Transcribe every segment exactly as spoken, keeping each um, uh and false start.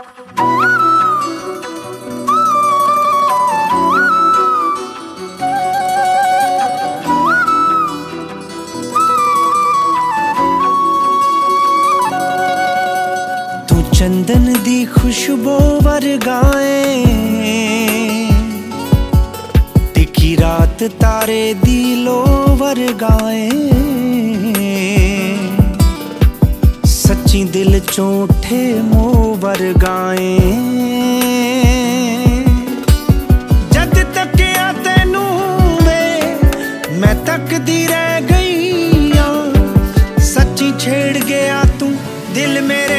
चंदन दी खुशबू वरगाए, तिखी रात तारे दी लो वरगाए, सच्ची दिल चोठे मोह वरगाए। जद तकिया तैनू वे मैं तकदी रह गई आ, सच्ची छेड़ गया तू दिल मेरे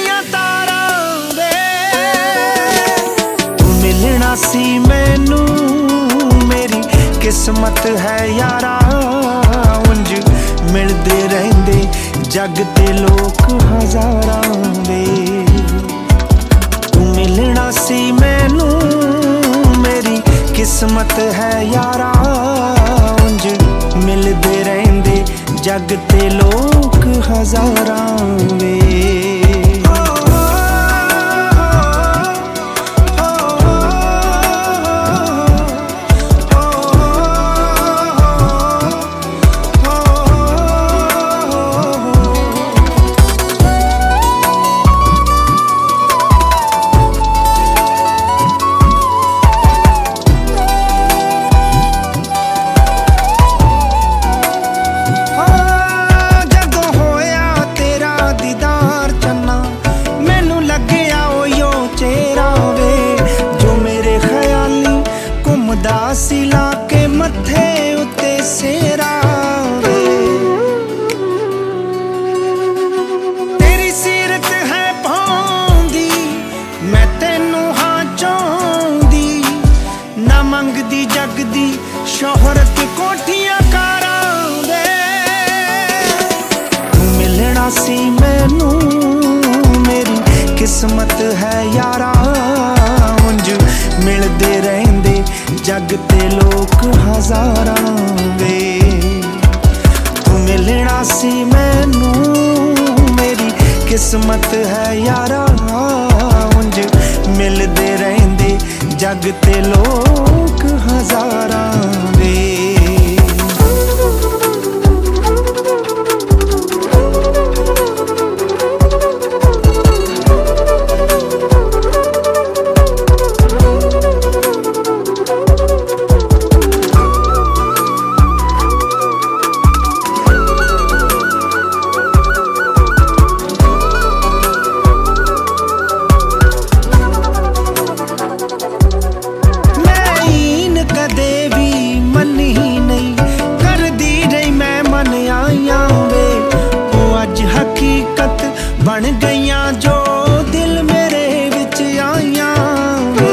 सी मैनू मेरी किस्मत है यारा, उंज मिलदे रहंदे जग ते लोक हजारां दे। तू मिलना सी मैनू मेरी किस्मत है यारा, उंज मिलदे रहंदे जग ते लोक हजारां दे। सिला के मथे उत्ते सेरा वे, तेरी सीरत है भांदी मैं तेनू हाँ चाहदी, ना मंगदी जगदी शोहरत कोठियां कारां दे। तू मिलना सी मैनू मेरी किस्मत है यारा, उंज मिलदे रहंदे जग ते लोक हजारां वे। तू मिलना सी मैनू मेरी किस्मत है यारा, उंज मिलदे रहंदे जग ते लोक हजारां वे। बन गईयां जो दिल मेरे विच आईयां वे,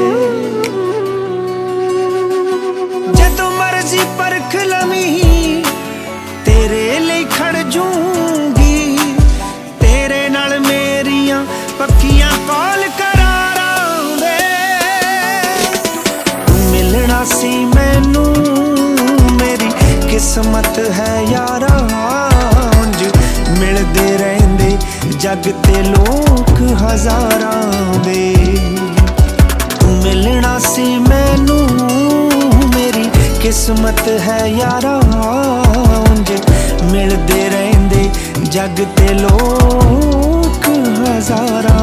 जदों मर्जी परख लवीं तेरे लिए खड़ जूंगी, तेरे नाल मेरियां पक्कियां कॉल करारां वे। तू मिलना सी मैनू मेरी किस्मत है यारा, उंज मिलदे रहंदे जग ते लोक हजारां दे। तू मिलना सी मैनू मेरी किस्मत है यारा, उंज मिलदे रहंदे जग ते लोक हजारां।